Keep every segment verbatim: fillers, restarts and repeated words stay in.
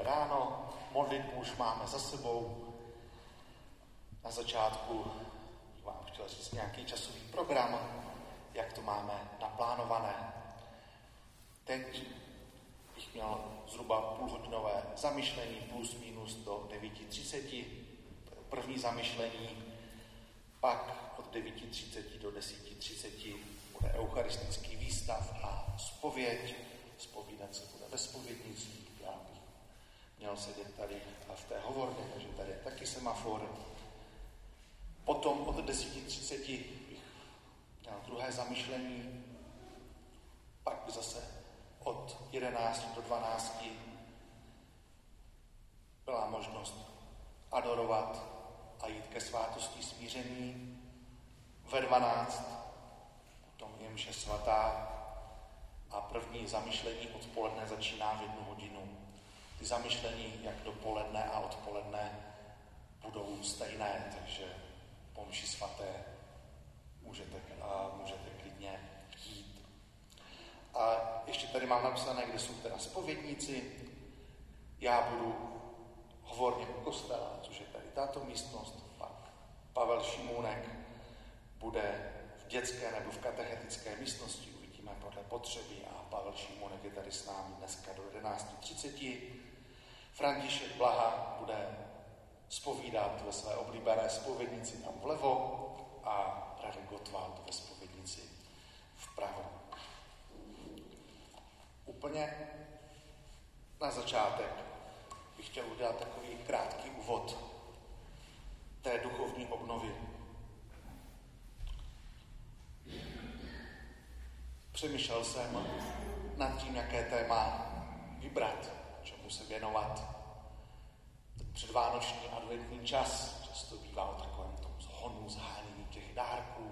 ráno, modlitbu už máme za sebou. Na začátku vám chtěl říct nějaký časový program, jak to máme naplánované. Teď bych měl zhruba půlhodinové zamyšlení plus minus do devět třicet. První zamyšlení, pak od devět třicet do deset třicet bude eucharistický výstav a zpověď. Zpovídat se bude ve zpovědnici. Já bych měl sedět tady a v té hovorně, takže tady je taky semafor. Potom od deset třicet bych měl druhé zamyšlení, pak by zase od jedenácti do dvanácti byla možnost adorovat a jít ke svátosti smíření. Ve dvanáct potom je mše svatá a první zamyšlení odpoledne začíná v jednu hodinu. Ty zamyšlení jak dopoledne a odpoledne budou stejné, takže po mši svaté můžete, a můžete klidně jít. A ještě tady mám napsané, kde jsou teda zpovědníci. Já budu hovorně u kostela, což je tady tato místnost. Pak Pavel Šimůnek bude v dětské nebo v katechetické místnosti, uvidíme podle potřeby, a Pavel Šimůnek je tady s námi dneska do jedenáct třicet. František Blaha bude zpovídat ve své oblíbené zpovědnici tam vlevo a Radek Gottwald ve zpovědnici vpravo. Úplně na začátek bych chtěl udělat takový krátký úvod té duchovní obnovy. Přemýšlel jsem nad tím, jaké téma vybrat, čemu se věnovat. Předvánoční adventní čas často bývá o takovém tom zhonu, zhánění těch dárků.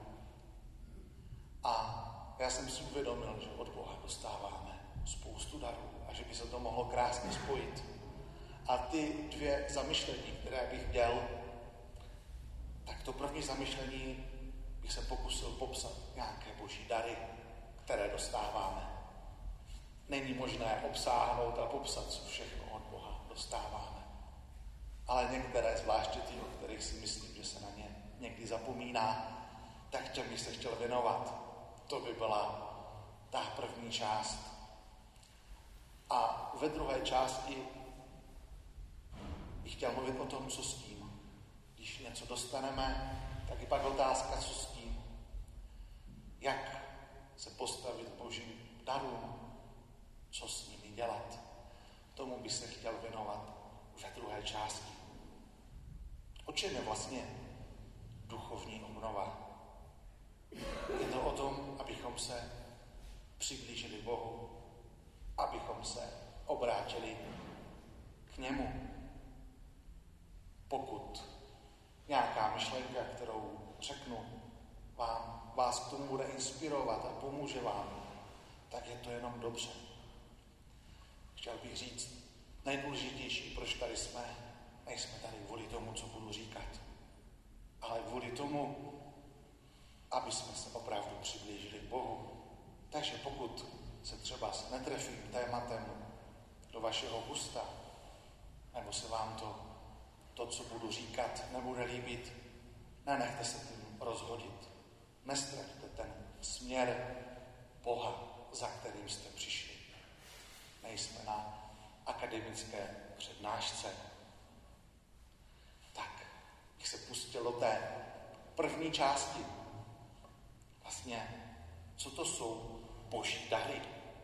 A já jsem si uvědomil, že od Boha dostáváme spoustu darů a že by se to mohlo krásně spojit. A ty dvě zamyšlení, které bych měl, tak to první zamyšlení bych se pokusil popsat nějaké boží dary, které dostáváme. Není možné obsáhnout a popsat, co všechno od Boha dostáváme. Ale některé, zvláště ty, o kterých si myslím, že se na ně někdy zapomíná, tak těm bych se chtěl věnovat. To by byla ta první část. A ve druhé části bych chtěl mluvit o tom, co s tím. Když něco dostaneme, tak je pak otázka, co s tím. Jak se postavit k božím darům, co s nimi dělat. Tomu bych se chtěl věnovat ve druhé části. O čem je vlastně duchovní obnova? Je to o tom, abychom se přiblížili Bohu, abychom se obrátili k němu. Pokud nějaká myšlenka, kterou řeknu, vám, vás k tomu bude inspirovat a pomůže vám, tak je to jenom dobře. Chtěl bych říct, nejdůležitější, proč tady jsme, nejsme tady kvůli tomu, co budu říkat, ale kvůli tomu, aby jsme se opravdu přiblížili k Bohu. Takže pokud se třeba netrefím tématem do vašeho gusta, nebo se vám to, to, co budu říkat, nebude líbit, nenechte se tím rozhodit. Nestraťte ten směr Boha, za kterým jste přišli. Nejsme na akademické přednášce. Tak, bych se pustil do té první části. Vlastně, co to jsou boží dary?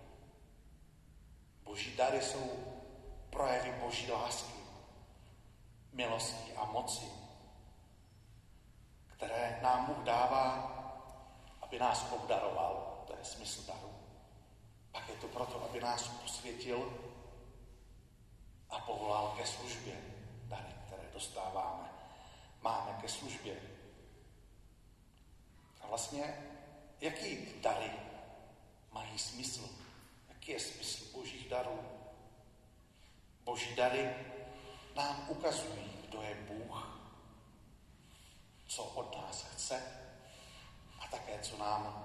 Boží dary jsou projevy boží lásky, milosti a moci, které nám Bůh dává, aby nás obdaroval. To je smysl daru. Pak je to proto, aby nás posvětil a povolal ke službě. Dary, které dostáváme, máme ke službě. A vlastně, jaký dary mají smysl? Jaký je smysl božích darů? Boží dary nám ukazují, kdo je Bůh, co od nás chce a také, co nám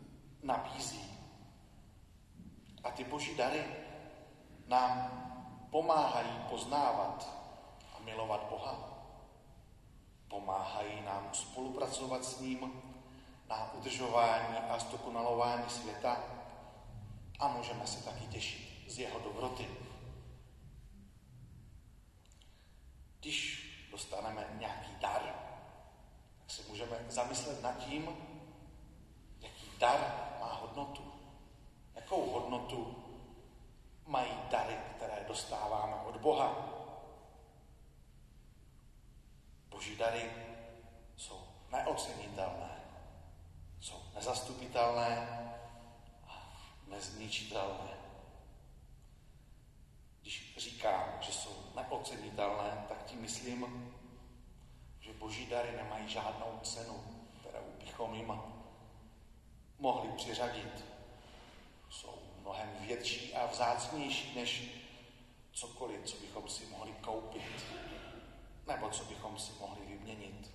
nabízí. A ty boží dary nám pomáhají poznávat a milovat Boha. Pomáhají nám spolupracovat s ním na udržování a zdokonalování světa a můžeme se taky těšit z jeho dobroty. Když dostaneme nějaký dar, tak se můžeme zamyslet nad tím, jaký dar má hodnotu. Jakou hodnotu mají dary, které dostáváme od Boha. Boží dary jsou neocenitelné, jsou nezastupitelné a nezničitelné. Když říkám, že jsou neocenitelné, tak tím myslím, že boží dary nemají žádnou cenu, kterou bychom jim mohli přiřadit. Jsou mnohem větší a vzácnější než cokoliv, co bychom si mohli koupit, nebo co bychom si mohli vyměnit.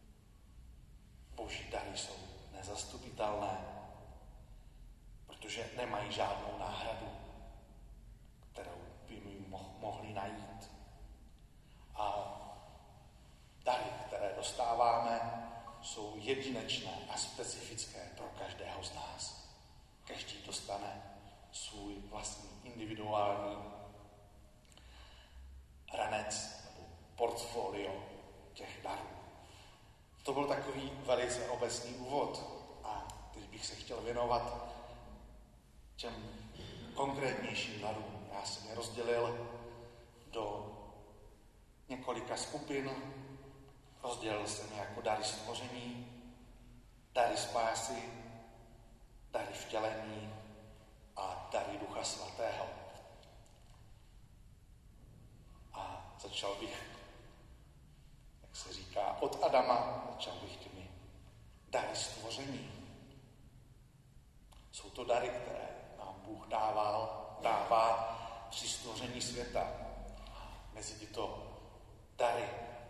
Boží dary jsou nezastupitelné, protože nemají žádnou náhradu, kterou by mi mohli najít. A dary, které dostáváme, jsou jedinečné a specifické pro každého z nás. Každý dostane svůj vlastní individuální ranec nebo portfolio těch darů. To byl takový velice obecný úvod a teď bych se chtěl věnovat těm konkrétnějším darům. Já jsem je rozdělil do několika skupin. Rozdělil jsem je jako dary stvoření, dary spásy, dary vtělení a dary Ducha Svatého. A začal bych, jak se říká, od Adama, začal bych těmi dary stvoření. Jsou to dary, které nám Bůh dával, dává při stvoření světa. Mezi tyto dary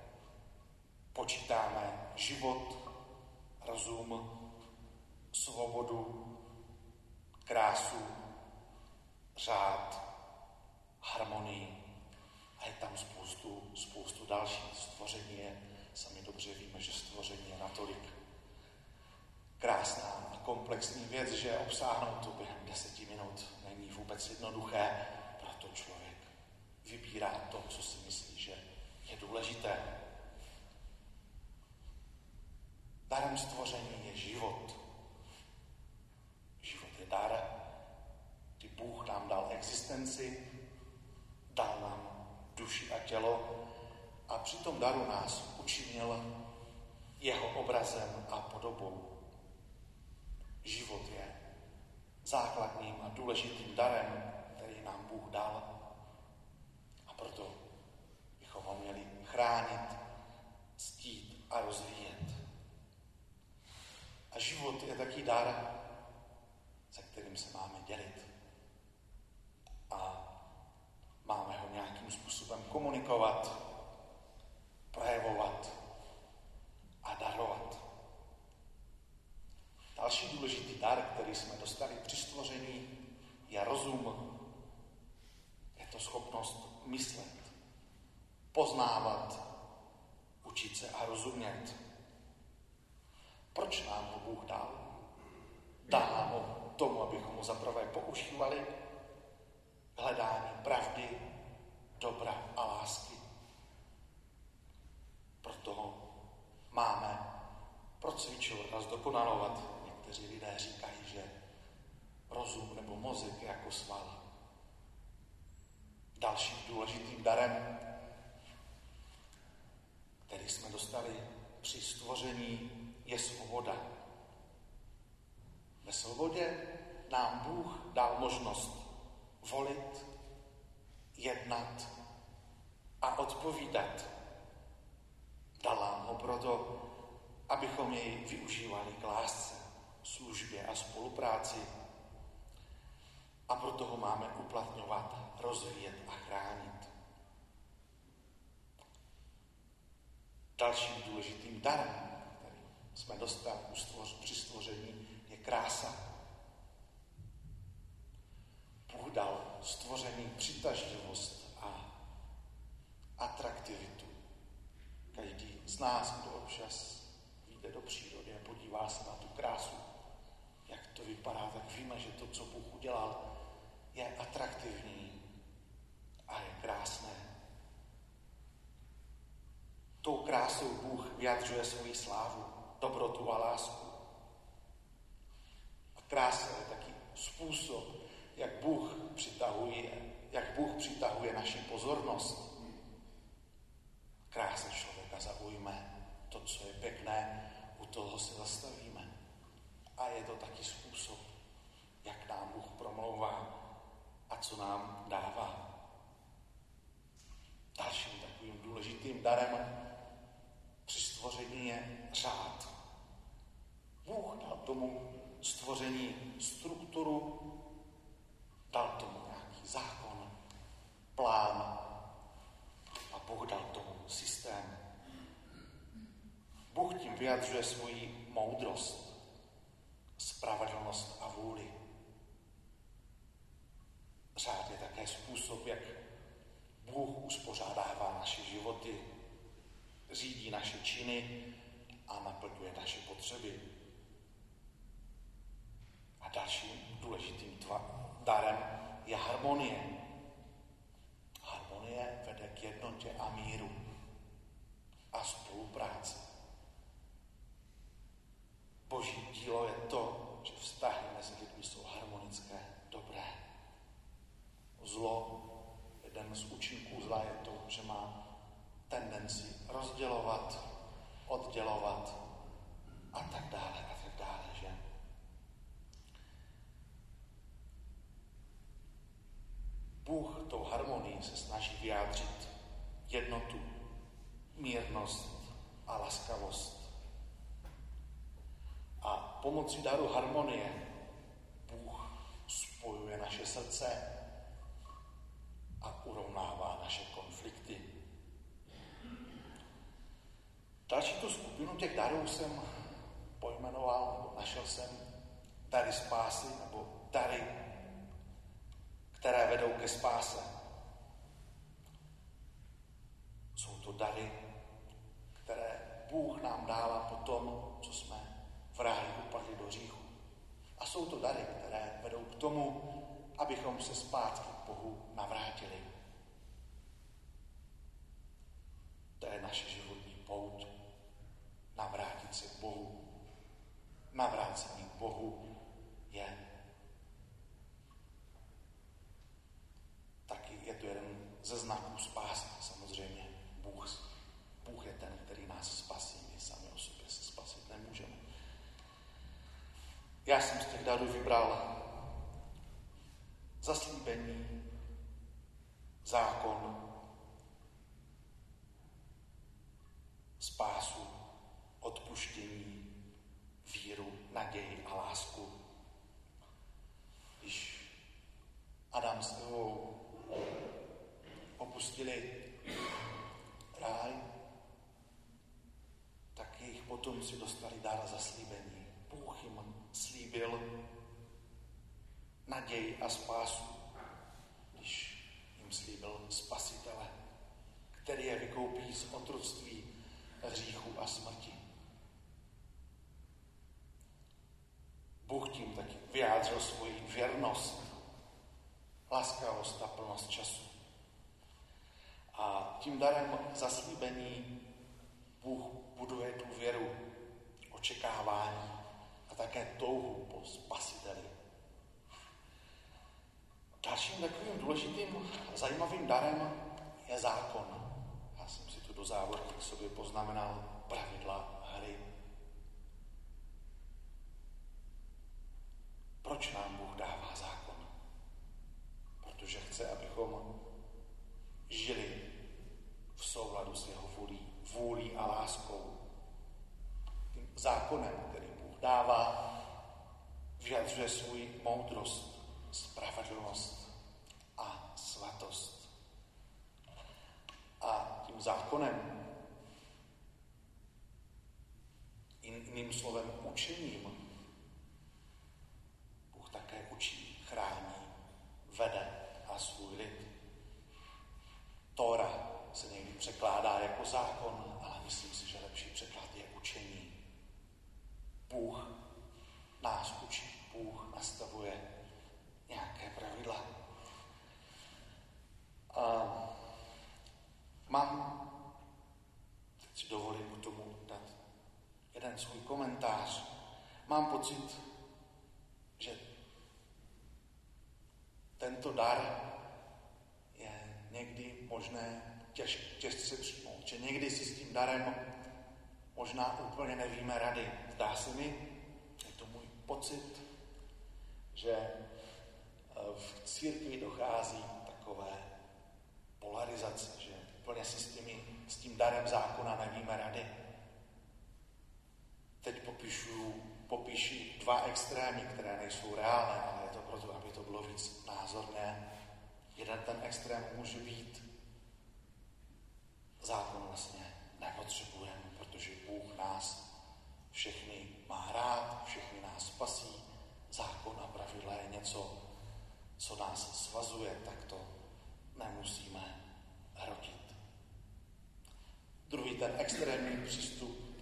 počítáme život, rozum, svobodu, krásu, řád, harmonii a je tam spoustu, spoustu dalších. Stvoření je, sami dobře víme, že stvoření je natolik krásná a komplexní věc, že obsáhnout to během deseti minut není vůbec jednoduché, proto člověk vybírá to, co si myslí, že je důležité. Darem stvoření je život. Život je dar, kdy Bůh nám dal existenci, dal nám duši a tělo a při tom daru nás učinil jeho obrazem a podobou. Život je základním a důležitým darem, který nám Bůh dal a proto bychom ho měli chránit, ctít a rozvíjet. A život je taky dar, se kterým se máme dělit. A máme ho nějakým způsobem komunikovat, projevovat a darovat. Další důležitý dar, který jsme dostali při stvoření, je rozum. Je to schopnost myslet, poznávat, učit se a rozumět. Proč nám ho Bůh dal? Dal nám ho tomu, abychom ho zaprvé používali k hledání pravdy, dobra a lásky. Proto ho máme procvičovat a zdokonalovat. Někteří lidé říkají, že rozum nebo mozek je jako sval. Dalším důležitým darem, který jsme dostali při stvoření, je svoboda. Ve svobodě nám Bůh dal možnost volit, jednat a odpovídat. Dal nám ho proto, abychom jej využívali k lásce, službě a spolupráci. A proto ho máme uplatňovat, rozvíjet a chránit. Dalším důležitým darem, který jsme dostali při stvoření, je krása. Bůh dal stvoření přitažlivost a atraktivitu. Každý z nás, kdo občas vyjde do přírody a podívá se na tu krásu, jak to vypadá, tak víme, že to, co Bůh udělal, je atraktivní a je krásné. Tou krásou Bůh vyjadřuje svoji slávu, dobrotu a lásku. A krása je taky způsob, jak Bůh přitahuje, jak Bůh přitahuje naši pozornost. Krása člověka zaujme, to, co je pěkné, u toho se zastavíme. A je to taky způsob, jak nám Bůh promlouvá a co nám dává. Dalším takovým důležitým darem při stvoření je řád. Bůh dal tomu stvoření strukturu, dal tomu nějaký zákon, plán a Bůh dal tomu systém. Bůh tím vyjadřuje svoji moudrost, spravedlnost a vůli. Řád je také způsob, jak Bůh uspořádává naše životy, řídí naše činy a naplňuje naše potřeby. A dalším důležitým darem je harmonie. Harmonie vede k jednotě a míru a spolupráci. Boží dílo je to, že vztahy mezi lidmi jsou harmonické, dobré. Zlo, jeden z účinků zla je to, že má tendenci rozdělovat, oddělovat a tak dále a tak dále, že? Bůh tou harmonii se snaží vyjádřit jednotu, mírnost a laskavost. A pomocí daru harmonie Bůh spojuje naše srdce a urovnává naše konflikty. Další tu skupinu těch darů jsem pojmenoval, nebo našel jsem dary spásy, nebo dary, které vedou ke spáse. Jsou to dary, které Bůh nám dává po tom, co jsme v ráji upadli do hříchu. A jsou to dary, které vedou k tomu, abychom se zpátky k Bohu navrátili. To je naše životní pouť. Navrátit se k Bohu. Navrácení k Bohu je taky, je to jeden ze znaků spásy, samozřejmě. Bůh, Bůh je ten, který nás spasí. My sami o sobě se spasit nemůžeme. Já jsem z těch darů vybral zaslíbení, zákon, spásu, odpuštění, víru, naději a lásku. Když Adam s Evou opustili ráj, tak jejich potomci dostali dar zaslíbení. Bůh jim slíbil naději a spásu, když jim slíbil Spasitele, který je vykoupí z otroctví, hříchu a smrti. Bůh tím taky vyjádřil svoji věrnost, laskavost a plnost času. A tím darem zaslíbení Bůh buduje důvěru, očekávání a také touhu po Spasiteli. Dalším takovým důležitým a zajímavým darem je zákon. Já jsem si tu do závorky k sobě poznamenal pravidla hry. Proč nám Bůh dává zákon? Protože chce, abychom žili v souladu s jeho vůlí, vůlí a láskou. Tím zákonem, který Bůh dává, vyjadřuje svou moudrost, spravedlnost a svatost. A tím zákonem, jiným slovem učením, Bůh také učí, chrání, vede a svůj lid. Tóra se někdy zákon, ale myslím si, že lepší překlad je učení. Bůh nás učí, Bůh nastavuje nějaké pravidla. A mám, teď si dovolím k tomu dát jeden svůj komentář. Mám pocit, že tento dar je někdy možné těž, těžce přijmout. Že někdy si s tím darem možná úplně nevíme rady. Zdá se mi, je to můj pocit, že v církvi dochází takové polarizace, že úplně si s, těmi, s tím darem zákona nevíme rady. Teď popíšu, popíši dva extrémy, které nejsou reálné, ale je to proto, aby to bylo víc názorné. Jeden ten extrém může být zákon vlastně nepotřebujeme, protože Bůh nás všechny má rád, všechny nás spasí. Zákon a pravidla je něco, co nás svazuje, tak to nemusíme hrotit. Druhý ten extrémní přístup,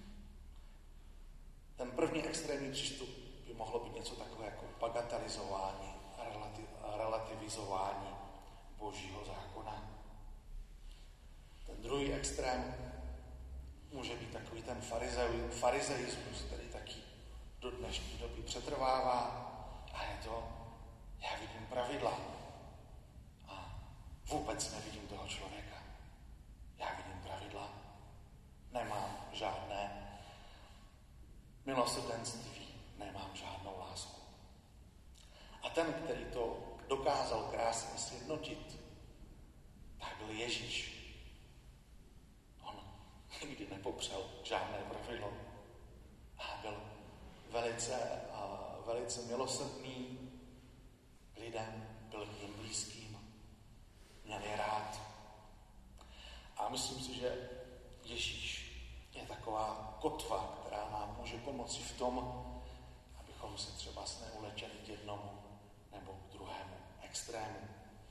ten první extrémní přístup by mohlo být něco takové jako bagatelizování, relativ, relativizování Božího zákona. Ten druhý extrém může být takový ten farizeu, farizeismus, který taky do dnešní doby přetrvává a je to, já vidím pravidla a vůbec nevidím toho člověka. Já vidím pravidla, nemám žádné milosrdenství, nemám žádnou lásku. A ten, který to dokázal krásně sjednotit, tak byl Ježíš. On nikdy nepopřel žádné pravidlo a byl velice, uh, velice milosrdný k lidem, byl k nim blízkým, měl je rád. A myslím si, že Ježíš je taková kotva, která nám může pomoci v tom, abychom se třeba neuletěli k jednomu nebo k druhému extrému.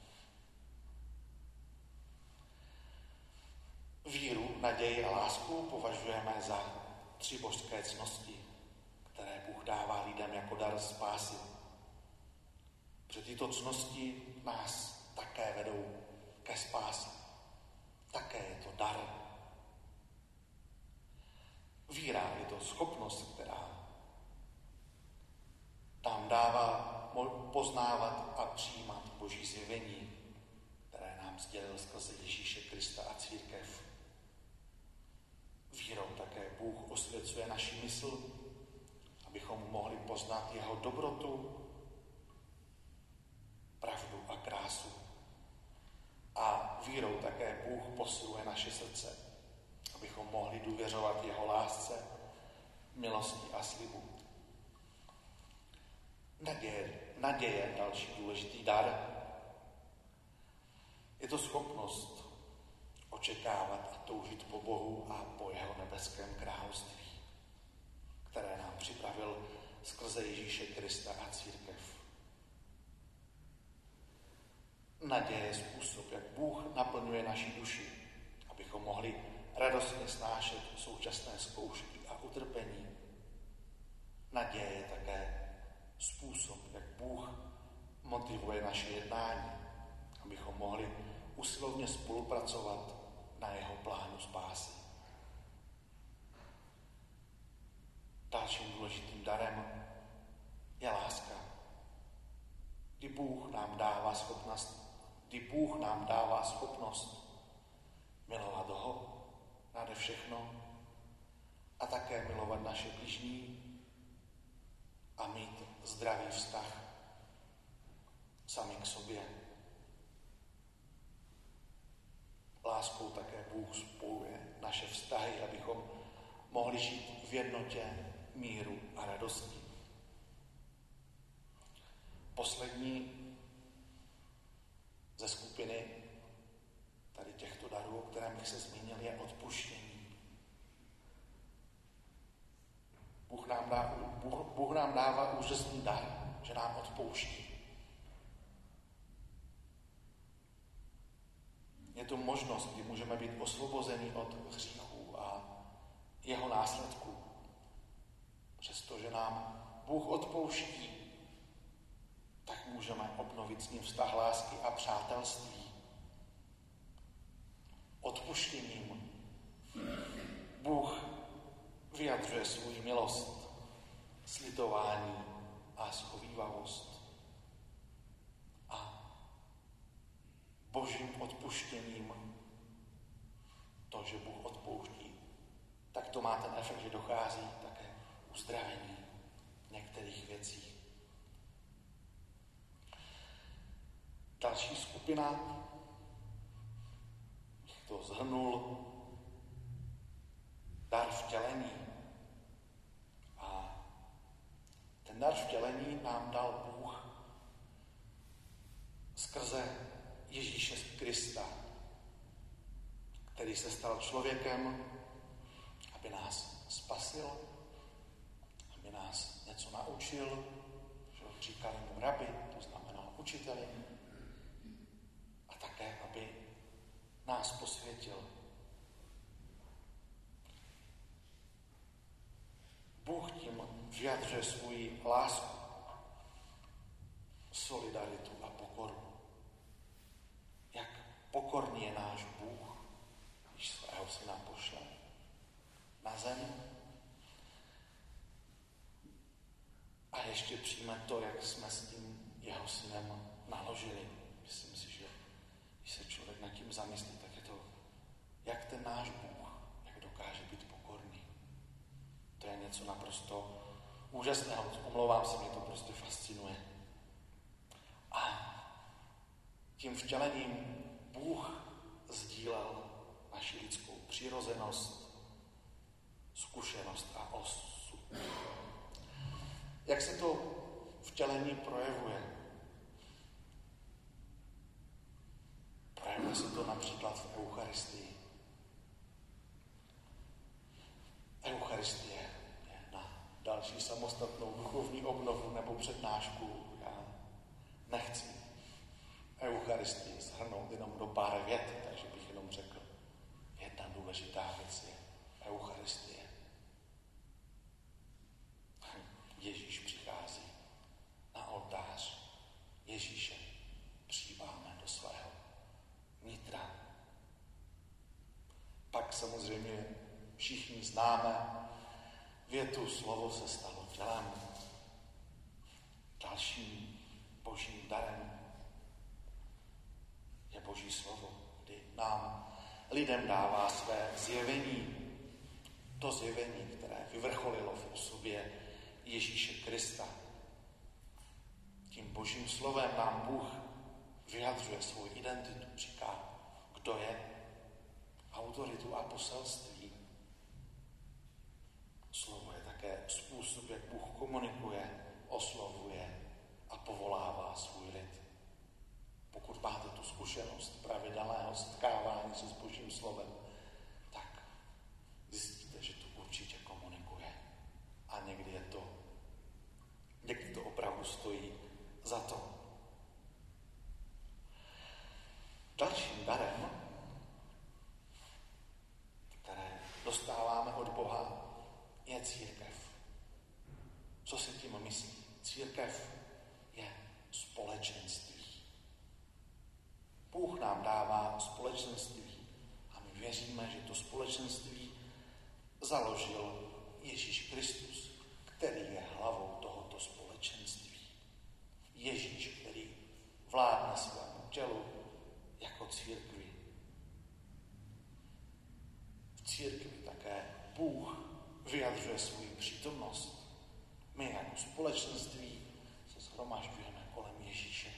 Víru, naději a lásku považujeme za tři božské cnosti, které Bůh dává lidem jako dar spásy. Protože tyto cnosti nás také vedou ke spáse. Také je to dar. Víra je to schopnost, která nám dává poznávat a přijímat Boží zjevení, které nám sdělil skrze Ježíše Krista a církev. Vírou také Bůh osvěcuje naši mysl, abychom mohli poznat jeho dobrotu, pravdu a krásu. A vírou také Bůh posiluje naše srdce, abychom mohli důvěřovat jeho lásce, milosti a slibu. Naděje, naděje, další důležitý dar. Je to schopnost očekávat a toužit po Bohu a po jeho nebeském království, které nám připravil skrze Ježíše Krista a církev. Naděje je způsob, jak Bůh naplňuje naši duši, abychom mohli radostně snášet současné zkoušky a utrpení. Naděje je také způsob, jak Bůh motivuje naše jednání, abychom mohli usilovně spolupracovat na jeho plánu spásy. Dalším důležitým darem je láska. Kdy Bůh nám dává schopnost, kdy Bůh nám dává schopnost milovat ho nade všechno a také milovat naše bližní a mít zdravý vztah sami k sobě. Láskou také Bůh spojuje naše vztahy, abychom mohli žít v jednotě, míru a radosti. Poslední ze skupiny tady těchto darů, o kterém bych se zmínil, je odpuštění. Bůh nám, dá, Bůh, Bůh nám dává úžasný dar, že nám odpouští. Je to možnost, kdy můžeme být osvobozeni od hříchů a jeho následků. Přestože nám Bůh odpouští, tak můžeme obnovit s ním vztah lásky a přátelství. Odpuštěním Bůh vyjadřuje svou milost, slitování a schovívavost. A Božím odpuštěním, to, že Bůh odpouští, tak to má ten efekt, že dochází také k uzdravení některých věcí. Další skupina, bych to shrnul, dar vtělení. A ten dar vtělení nám dal Bůh skrze Ježíše Krista, který se stal člověkem, aby nás spasil, aby nás něco naučil, že říkali mu rabi, to znamená učiteli, a také, aby nás posvětil. Bůh tím vyjadřuje svou lásku, solidaritu a pokoru. Jak pokorný je náš Bůh, když svého syna pošle na zem a ještě přijme to, jak jsme s tím jeho synem naložili. Myslím si, že když se člověk nad tím zamyslí, tak je to, jak ten náš Bůh, jak dokáže být pokorný. To je něco naprosto úžasného. Omlouvám se, mě to prostě fascinuje. A tím vtělením Bůh sdílel naši lidskou přirozenost, zkušenost a osud. Jak se to vtělení projevuje? Projevuje se to například v Eucharistii. Eucharistie je na další samostatnou duchovní obnovu nebo přednášku. Já nechci Eucharistii shrnout jenom do pár vět, takže bych jenom řekl, jedna důležitá věc je Eucharistie. Ježíš přichází na oltář. Ježíše přijímáme do svého nitra. Pak samozřejmě všichni známe větu slovo se stalo tělem. Dalším božím darem je Boží slovo, kdy nám lidem dává své zjevení. To zjevení, které vyvrcholilo v osobě Ježíše Krista. Tím Božím slovem nám Bůh vyjadřuje svou identitu, říká, kdo je, autoritu a poselství. Slovo je také způsob, jak Bůh komunikuje, oslovuje a povolává svůj lid. Pokud máte tu zkušenost pravidelného setkávání se s Božím slovem, tak zjistíte, že to určitě komunikuje. A někdy je to, někdy to opravdu stojí za to. Dalším darem, které dostáváme od Boha, je církev. Co si tím myslí? Církev je společenství. Bůh nám dává společenství a my věříme, že to společenství založil Ježíš Kristus, který je hlavou tohoto společenství. Ježíš, který vládne svému tělu jako církvi. V církvi také Bůh vyjadřuje svou přítomnost. My jako společenství se shromažďujeme kolem Ježíše.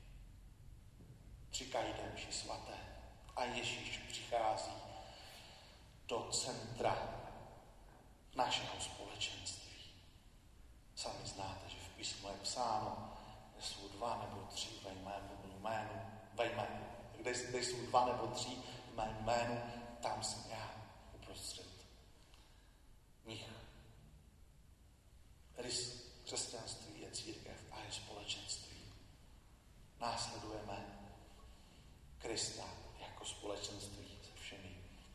Při každé mši svaté. A Ježíš přichází do centra našeho společenství. Sami znáte, že v písmu je psáno, kde jsou dva nebo tři ve jménu, jménu, ve jménu. Kde, kde jsou dva nebo tři v mém jménu, tam jsem já uprostřed nich. Rys křesťanství je církev a je společenství. Následujeme Krista jako jako společenství se všemi.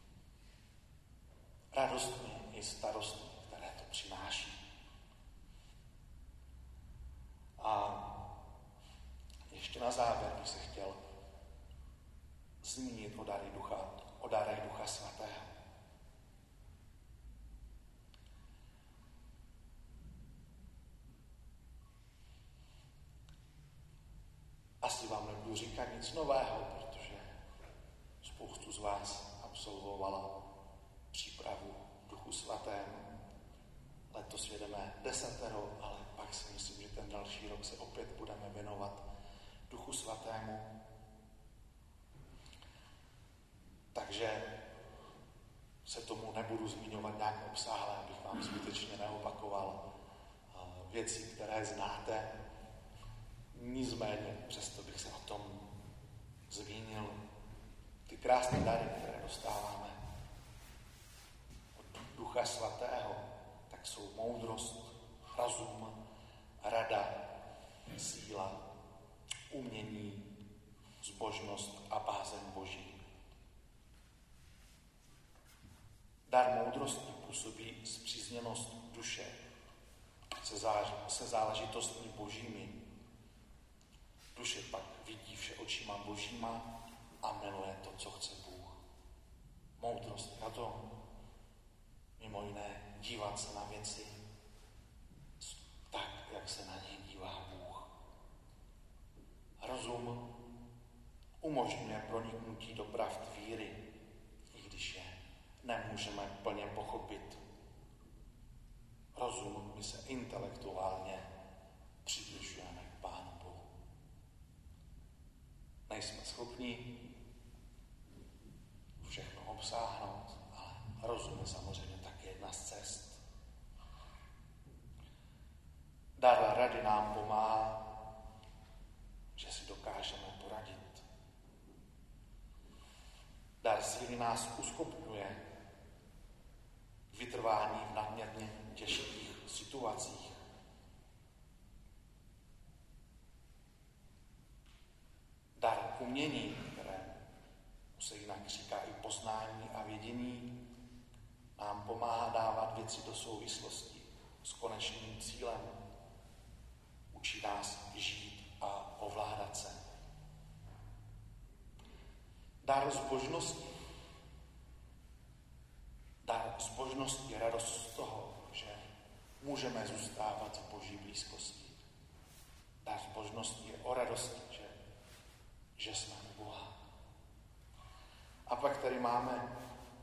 Radostmi i starostmi, které to přináší. A ještě na závěr bych se chtěl zmínit o dary ducha, o darech Ducha Svatého. Asi vám nebudu říkat nic nového, protože spoustu z vás absolvovala přípravu Duchu Svatému. Letos jedeme desatero, ale pak si myslím, že ten další rok se opět budeme věnovat Duchu Svatému. Takže se tomu nebudu zmiňovat nějak obsáhle, abych vám zbytečně neopakoval věci, které znáte. Nicméně, přesto bych se o tom zmínil. Ty krásné dary, které dostáváme od Ducha Svatého, tak jsou moudrost, rozum, rada, síla, umění, zbožnost a bázeň Boží. Dar moudrosti působí spřízněnost duše se, záž, se záležitostmi božími. Duše pak vidí vše očima božíma a miluje to, co chce Bůh. Moudrost a to mimo jiné dívat se na věci tak, jak se na ně dívá Bůh. Rozum umožňuje proniknutí do pravd víry, i když je nemůžeme plně pochopit. Rozum, my se intelektuálně přibližujeme k Pánu Bohu. Nejsme schopni všechno obsáhnout, ale rozum je samozřejmě taky jedna z cest. Dar rady nám pomáhá, že si dokážeme poradit. Dar síly nás uschopňuje k vytrvání v nadměrně těžkých situacích. Dar umění, které se jinak říká i poznání a vědění, nám pomáhá dávat věci do souvislosti s konečným cílem. Učí nás žít a ovládat se. Dar zbožnosti. Dar zbožnosti je radost z toho, že můžeme zůstávat v Boží blízkosti. Dar zbožnosti je o radosti, že, že jsme u Boha. A pak tady máme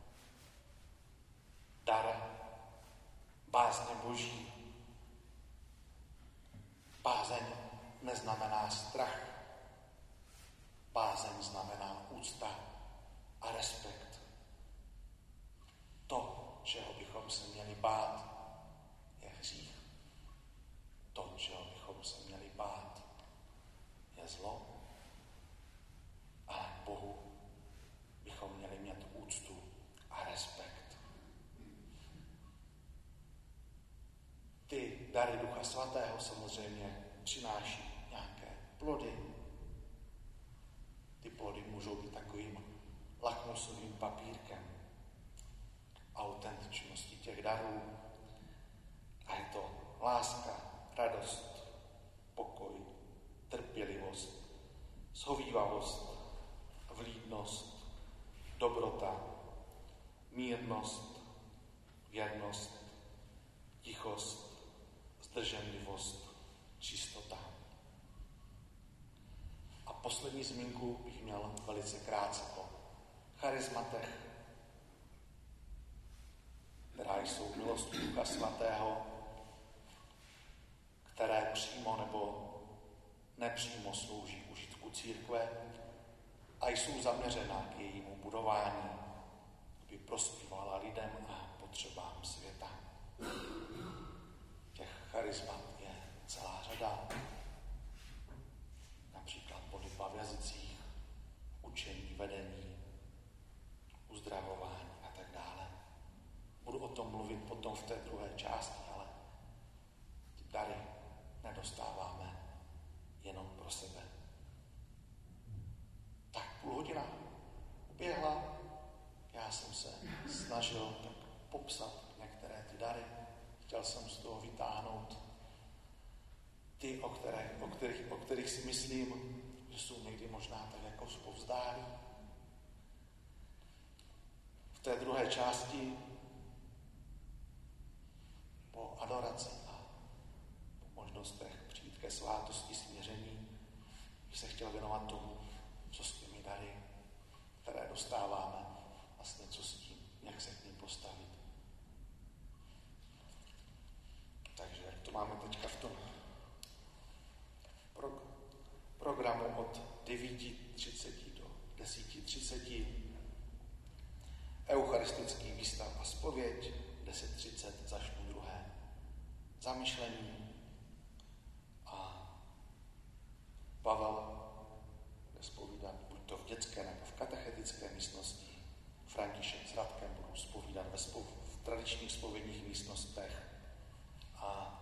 dar bázně Boží. Bázeň neznamená strach. Bázeň znamená úcta a respekt. To, čeho bychom se měli bát, je hřích. To, čeho bychom se měli bát, je zlo. Ale k Bohu bychom měli mít úctu a respekt. Ty dary Ducha Svatého samozřejmě přináší nějaké plody. Ty plody můžou být takovým lakmusovým papírkem autentičnosti těch darů. A je to láska, radost, pokoj, trpělivost, shovívavost, vlídnost, dobrota, mírnost, věrnost, tichost, zdrženlivost, čistota. A poslední zmínku bych měl velice krátce o charizmatech, která jsou milostí Ducha Svatého, které přímo nebo nepřímo slouží užitku církve a jsou zaměřená k jejímu budování, aby prospívala lidem a potřebám světa. Těch charizmat je celá řada. Například modlitba v jazycích, učení, vedení, uzdravování a tak dále. Budu o tom mluvit potom v té druhé části, ale ty dary nedostáváme jenom pro sebe. Tak půl hodina popsat některé ty dary. Chtěl jsem z toho vytáhnout ty, o kterých, o kterých, o kterých si myslím, že jsou někdy možná tak jako zpovzdálí. V té druhé části po adoraci a po možnostech přijít ke svátosti smíření bych se chtěl věnovat tomu, co s těmi dary, které dostáváme, vlastně co s tím, jak se k ním postavit. Takže jak to máme teďka v tom pro, programu od devět třicet do deset třicet, eucharistický výstav a zpověď, deset třicet začnu druhé zamyšlení a Pavel bude zpovídat buď to v dětské nebo v katechetické místnosti. František s Radkem budou zpovídat ve spov- v tradičních zpovědních místnostech a